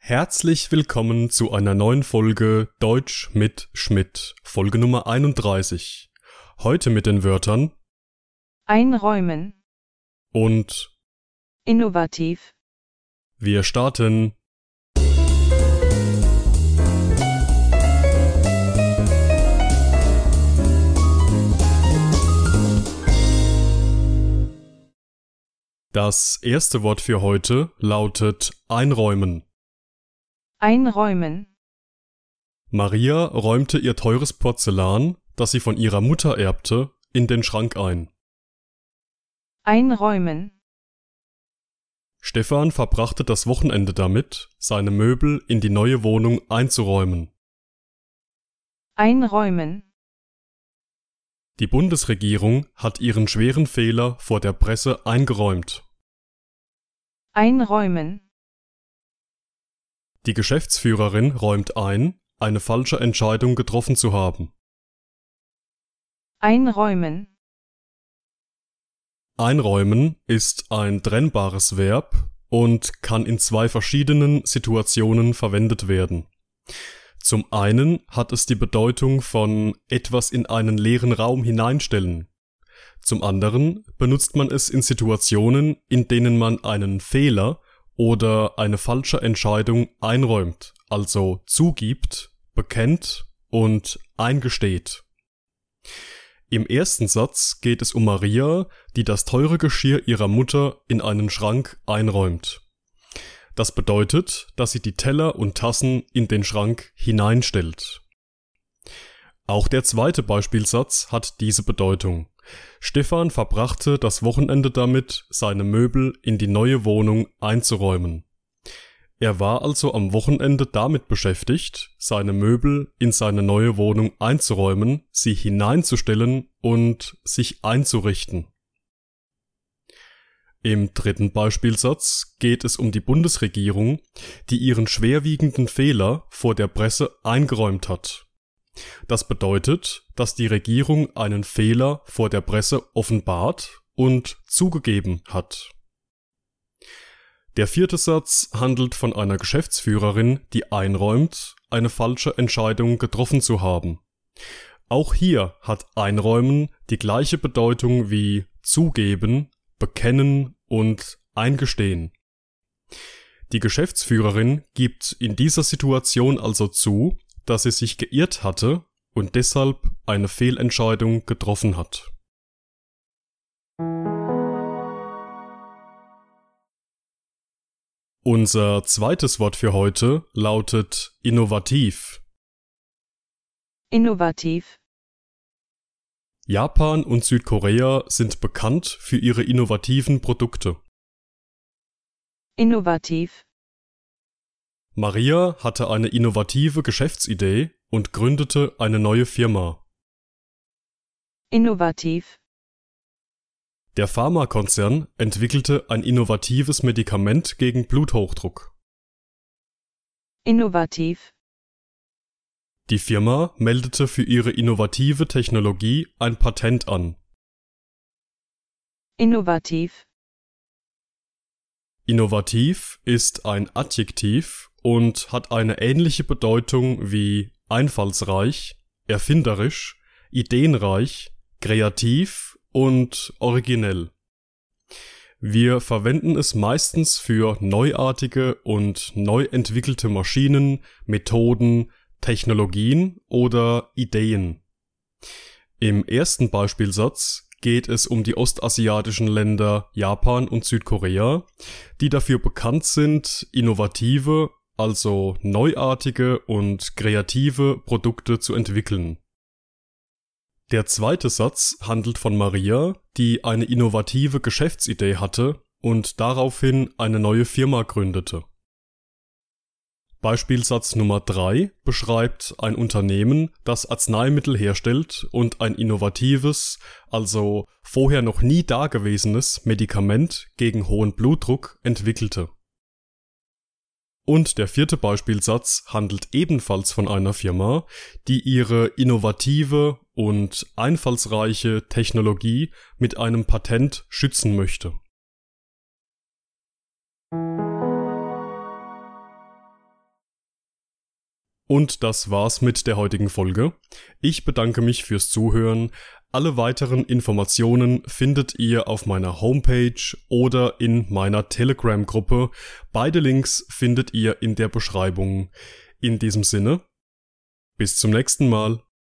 Herzlich willkommen zu einer neuen Folge Deutsch mit Schmidt, Folge Nummer 31. Heute mit den Wörtern einräumen und innovativ. wir starten. Das erste Wort für heute lautet einräumen. Einräumen, Maria räumte ihr teures Porzellan, das sie von ihrer Mutter erbte, in den Schrank ein. einräumen, Stefan verbrachte das Wochenende damit, seine Möbel in die neue Wohnung einzuräumen. einräumen, Die Bundesregierung hat ihren schweren Fehler vor der Presse eingeräumt. einräumen, Die Geschäftsführerin räumt ein, eine falsche Entscheidung getroffen zu haben. einräumen, Einräumen ist ein trennbares Verb und kann in zwei verschiedenen Situationen verwendet werden. Zum einen hat es die Bedeutung von etwas in einen leeren Raum hineinstellen. Zum anderen benutzt man es in Situationen, in denen man einen Fehler oder eine falsche Entscheidung einräumt, also zugibt, bekennt und eingesteht. Im ersten Satz geht es um Maria, die das teure Geschirr ihrer Mutter in einen Schrank einräumt. Das bedeutet, dass sie die Teller und Tassen in den Schrank hineinstellt. Auch der zweite Beispielsatz hat diese Bedeutung. Stefan verbrachte das Wochenende damit, seine Möbel in die neue Wohnung einzuräumen. Er war also am Wochenende damit beschäftigt, seine Möbel in seine neue Wohnung einzuräumen, sie hineinzustellen und sich einzurichten. Im dritten Beispielsatz geht es um die Bundesregierung, die ihren schwerwiegenden Fehler vor der Presse eingeräumt hat. Das bedeutet, dass die Regierung einen Fehler vor der Presse offenbart und zugegeben hat. Der vierte Satz handelt von einer Geschäftsführerin, die einräumt, eine falsche Entscheidung getroffen zu haben. Auch hier hat einräumen die gleiche Bedeutung wie zugeben, bekennen und eingestehen. Die Geschäftsführerin gibt in dieser Situation also zu, dass sie sich geirrt hatte und deshalb eine Fehlentscheidung getroffen hat. Unser zweites Wort für heute lautet innovativ. innovativ, Japan und Südkorea sind bekannt für ihre innovativen Produkte. innovativ, Maria hatte eine innovative Geschäftsidee und gründete eine neue Firma. innovativ, Der Pharmakonzern entwickelte ein innovatives Medikament gegen Bluthochdruck. innovativ, Die Firma meldete für ihre innovative Technologie ein Patent an. innovativ, Innovativ ist ein Adjektiv und hat eine ähnliche Bedeutung wie einfallsreich, erfinderisch, ideenreich, kreativ und originell. Wir verwenden es meistens für neuartige und neu entwickelte Maschinen, Methoden, Technologien oder Ideen. Im ersten Beispielsatz geht es um die ostasiatischen Länder Japan und Südkorea, die dafür bekannt sind, innovative, also neuartige und kreative Produkte zu entwickeln. Der zweite Satz handelt von Maria, die eine innovative Geschäftsidee hatte und daraufhin eine neue Firma gründete. Beispielsatz Nummer 3 beschreibt ein Unternehmen, das Arzneimittel herstellt und ein innovatives, also vorher noch nie dagewesenes Medikament gegen hohen Blutdruck entwickelte. Und der vierte Beispielsatz handelt ebenfalls von einer Firma, die ihre innovative und einfallsreiche Technologie mit einem Patent schützen möchte. Und das war's mit der heutigen Folge. Ich bedanke mich fürs Zuhören. Alle weiteren Informationen findet ihr auf meiner Homepage oder in meiner Telegram-Gruppe. Beide Links findet ihr in der Beschreibung. In diesem Sinne, bis zum nächsten Mal.